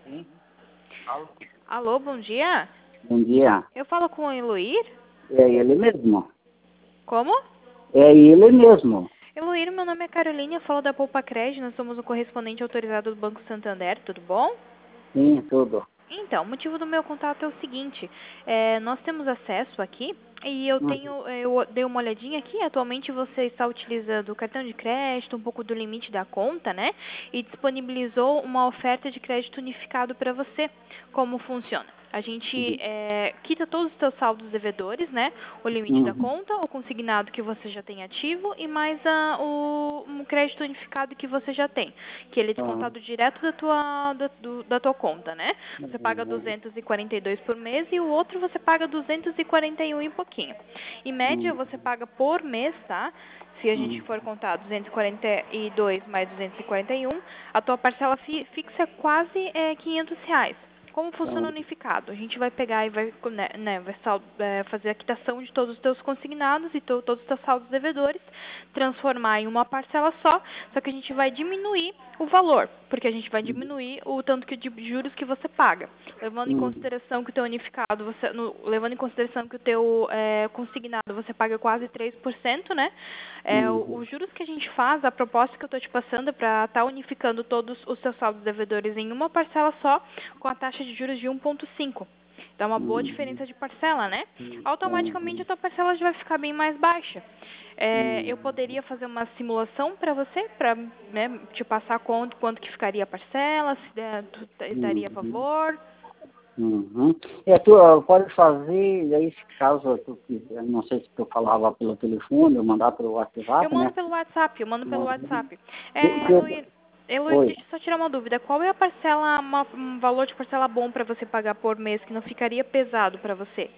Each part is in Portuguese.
Sim. Alô? Alô, bom dia. Bom dia. Eu falo com o Eloir? É ele mesmo. Como? É ele mesmo. Eloir, meu nome é Carolina, eu falo da Poupa Crédito, nós somos o correspondente autorizado do Banco Santander, tudo bom? Sim, tudo. Então, o motivo do meu contato é o seguinte, nós temos acesso aqui e eu Uhum. dei uma olhadinha aqui, atualmente você está utilizando o cartão de crédito, um pouco do limite da conta, né? E disponibilizou uma oferta de crédito unificado para você. Como funciona? A gente quita todos os seus saldos devedores, né? O limite da Uhum. conta, o consignado que você já tem ativo e mais um crédito unificado que você já tem, que ele é Uhum. descontado direto da tua conta, né? Você paga Uhum. 242 por mês e o outro você paga 241 e pouquinho. Em média, você paga por mês, tá? Se a gente Uhum. for contar 242 mais 241, a tua parcela fixa é quase R$ 500. Como funciona Uhum. unificado? A gente vai pegar e vai, fazer a quitação de todos os teus consignados e todos os teus saldos devedores, transformar em uma parcela só que a gente vai diminuir o valor, porque a gente vai diminuir o tanto de juros que você paga, levando em Uhum. consideração que o teu unificado, levando em consideração que o teu consignado você paga quase 3%, né? Uhum. Os juros que a gente faz, a proposta que eu estou te passando é para estar unificando todos os seus saldos devedores em uma parcela só, com a taxa de juros de 1,5. Dá uma boa Uhum. diferença de parcela, né? Automaticamente a Uhum. tua parcela já vai ficar bem mais baixa. Eu Uhum. poderia fazer uma simulação para você, para, né, te passar quanto que ficaria a parcela, se tu daria a Uhum. favor. Uhum. Tu pode fazer, aí se caso tu quiser, não sei se tu falava pelo telefone ou mandar pelo Eu WhatsApp, mando né? pelo WhatsApp, eu mando pelo Uhum. WhatsApp. Que- Eloy, Oi. deixa eu só tirar uma dúvida. Qual é a parcela, um valor de parcela bom para você pagar por mês que não ficaria pesado para você?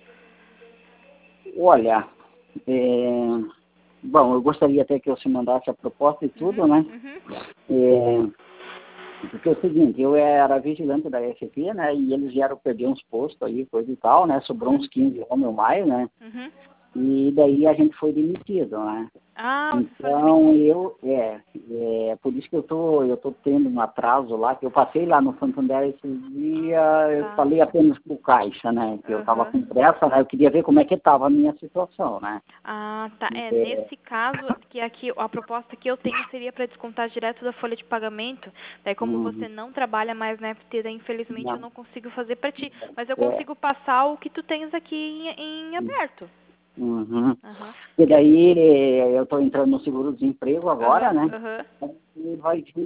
Olha, é, bom, eu gostaria até que você mandasse a proposta e tudo, Uhum, né? uhum, É, porque é o seguinte, eu era vigilante da FP, né? E eles vieram perder uns postos aí, coisa e tal, né? Sobrou uns 15 homens ou mais, né? uhum. E daí a gente foi demitido, né? Ah, vocês foram Então, demitidos. por isso que eu tô tendo um atraso lá, que eu passei lá no Santander esse dia, eu Tá. falei apenas pro caixa, né, que eu estava Aham. com pressa, né, eu queria ver como é que estava a minha situação, né. Ah, tá. É, Nesse caso, que aqui a proposta que eu tenho seria para descontar direto da folha de pagamento. Daí, como você hum, não trabalha mais na FT, daí, infelizmente eu não, não consigo fazer para ti. Mas eu é, consigo passar o que tu tens aqui em aberto. uhum. Aham. E daí eu estou entrando no seguro-desemprego agora, Aham, né, aham. e vai de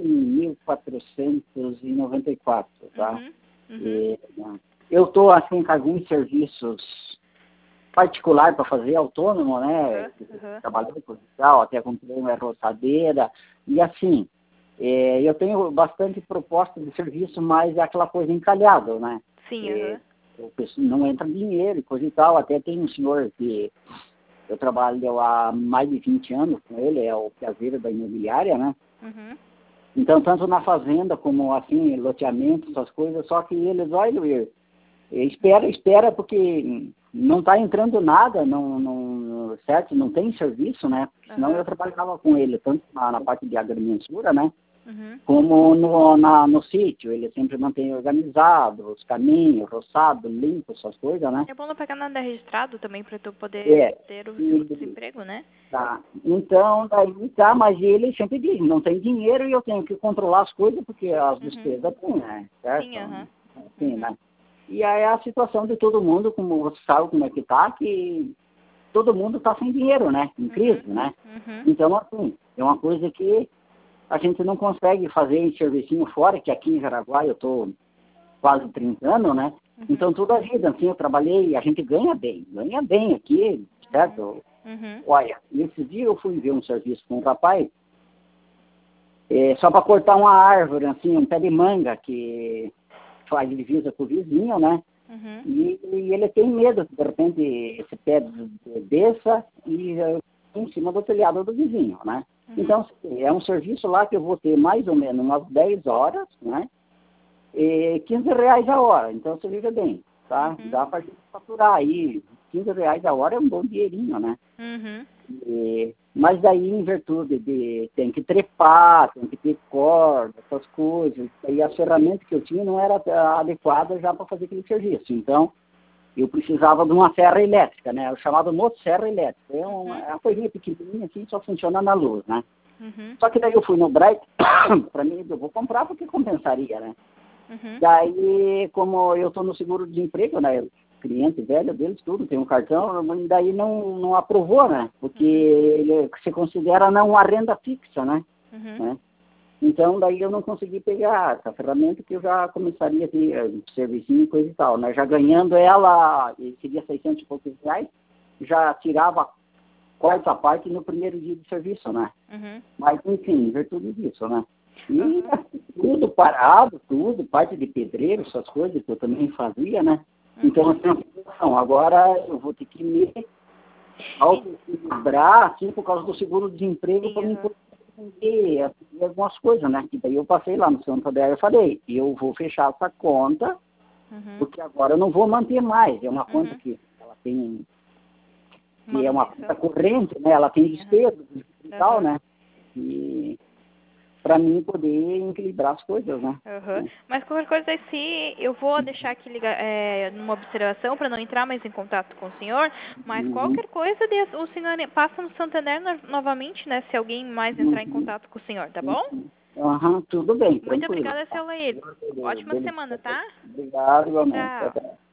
1.494, tá. Uhum, uhum. E, né, eu estou assim com alguns serviços particular para fazer, autônomo, né? Aham, aham. Trabalhando com digital, até comprei uma roçadeira. E assim, eu tenho bastante proposta de serviço, mas é aquela coisa encalhada, né? Sim, É, aham. o pessoal não entra dinheiro e coisa e tal. Até tem um senhor que eu trabalho há mais de 20 anos com ele, é o caseiro da imobiliária, né? Uhum. Então, tanto na fazenda como assim, loteamento, essas coisas, só que eles, olha, espera, porque não está entrando nada, certo? Não tem serviço, né? Senão eu Aham. trabalhava com ele, tanto na parte de agrimensura, né? Uhum. Como no sítio. Ele sempre mantém organizado, os caminhos, roçado, limpo, essas coisas, né? É bom não pegar nada registrado também para tu poder É. ter o E, seguro-desemprego, né? tá. Então, daí tá, mas ele sempre diz, não tem dinheiro e eu tenho que controlar as coisas, porque as Uhum. despesas tem, né? Certo? Sim, aham. Assim, Uhum. né? E aí a situação de todo mundo, como você sabe como é que tá, que todo mundo está sem dinheiro, né? Em Uhum. crise, né? Uhum. Então, assim, é uma coisa que a gente não consegue fazer em servicinho fora, que aqui em Jaraguá eu estou quase 30 anos, né? Uhum. Então, toda a vida, assim, eu trabalhei, a gente ganha bem aqui, Uhum. certo? Uhum. Olha, nesse dia eu fui ver um serviço com um rapaz, só para cortar uma árvore, assim, um pé de manga, que faz divisa com o vizinho, né? Uhum. E ele tem medo que, de repente, esse pé desça e em cima do telhado do vizinho, né? Uhum. Então, assim, é um serviço lá que eu vou ter mais ou menos umas 10 horas, né? E R$ 15 a hora. Então, você veja bem, tá? Uhum. Dá para gente faturar aí. R$ 15 a hora é um bom dinheirinho, né? Uhum. Mas daí, em virtude de tem que trepar, tem que ter corda, essas coisas, e as ferramentas que eu tinha não eram adequadas já para fazer aquele serviço. Então, eu precisava de uma serra elétrica, né? Eu chamava motosserra elétrica. É uma coisinha pequenininha assim, só funciona na luz, né? Só que daí eu fui no Bright, para mim, eu vou comprar porque compensaria, né? Daí, como eu estou no seguro-desemprego, né? Cliente velho deles, tudo, tem um cartão, mas daí não aprovou, né? Porque ele se considera não uma renda fixa, né? Né? Então, daí eu não consegui pegar essa ferramenta que eu já começaria a ter servicinho e coisa e tal, né? Já ganhando ela, seria 600 e poucos reais, já tirava a quarta parte no primeiro dia de serviço, né? Mas, enfim, em virtude disso, né? E tudo parado, tudo, parte de pedreiro, essas coisas que eu também fazia, né? Então, assim, agora eu vou ter que me autoequilibrar, assim, por causa do seguro-desemprego, para me poder entender algumas coisas, né? E daí eu passei lá no Santander e falei, eu vou fechar essa conta, porque agora eu não vou manter mais. É uma conta que ela tem, que é uma conta corrente, né? Ela tem despesas e tal, né? E para mim poder equilibrar as coisas, né? Mas qualquer coisa, se eu vou deixar aqui numa observação para não entrar mais em contato com o senhor, mas qualquer coisa o senhor passa no Santander novamente, né? Se alguém mais entrar em contato com o senhor, tá bom? Tudo bem, Muito obrigada, seu Laír. Ótima semana, tá? Obrigado, igualmente. Tchau.